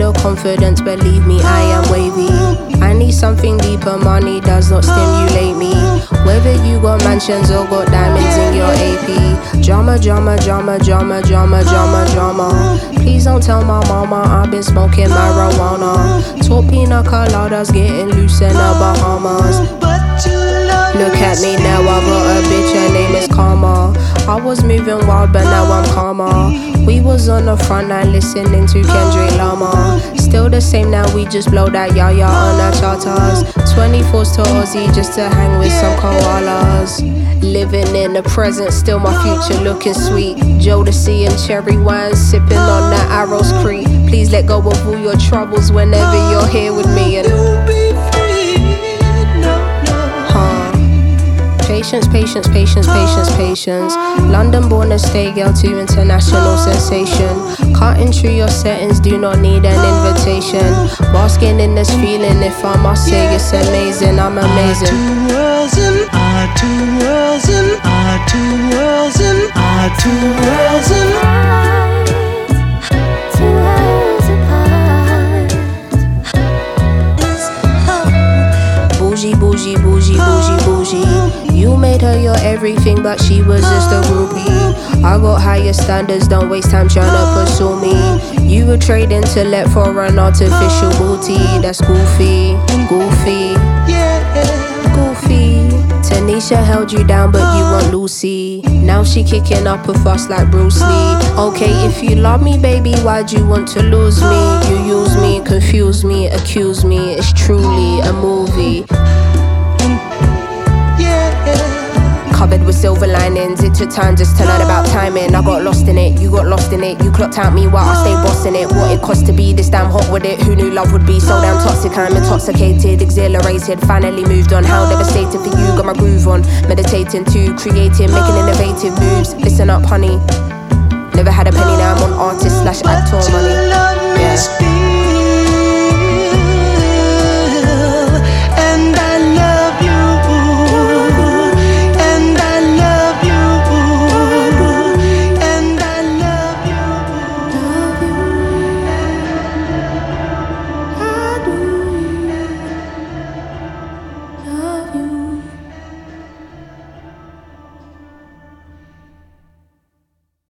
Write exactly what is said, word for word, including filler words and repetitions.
no confidence, believe me, I am wavy. I need something deeper, money does not stimulate me. Whether you got mansions or got diamonds in your A P. Drama, drama, drama, drama, drama, drama, drama. Please don't tell my mama I've been smoking marijuana. Talk pina coladas, getting loose in the Bahamas. Look at me now, I got a bitch, her name is Karma. I was moving wild, but now I'm calmer. We was on the front line listening to Kendrick Lamar. Still the same now, we just blow that yaya on our charters. twenty-fours to Aussie just to hang with some koalas. Living in the present, still my future looking sweet. Jodeci and cherry wine, sipping on that Arrows Creek. Please let go of all your troubles whenever you're here with me. And Patience, patience, patience, patience, patience. London born to stay girl to international sensation. Cutting through your settings, do not need an invitation. Basking in this feeling, if I must say it's amazing, I'm amazing. Our two worlds and our two worlds and our two worlds and our two worlds and Bougie, bougie, bougie, bougie, bougie. You made her your everything, but she was just a groupie. I got higher standards, don't waste time trying to pursue me. You would trade intellect for an artificial booty. That's goofy, goofy, goofy. Tanisha held you down, but you want Lucy. Now she kicking up a fuss like Bruce Lee. Okay, if you love me, baby, why'd you want to lose me? You use me, confuse me, accuse me. It's truly a movie. Covered with silver linings, it took time just to learn about timing. I got lost in it, you got lost in it. You clocked out me while I stayed bossing it. What it cost to be this damn hot with it. Who knew love would be so damn toxic? I'm intoxicated, exhilarated, finally moved on. How devastated for you, got my groove on. Meditating too, creating, making innovative moves. Listen up honey, never had a penny, now I'm on artist slash actor money.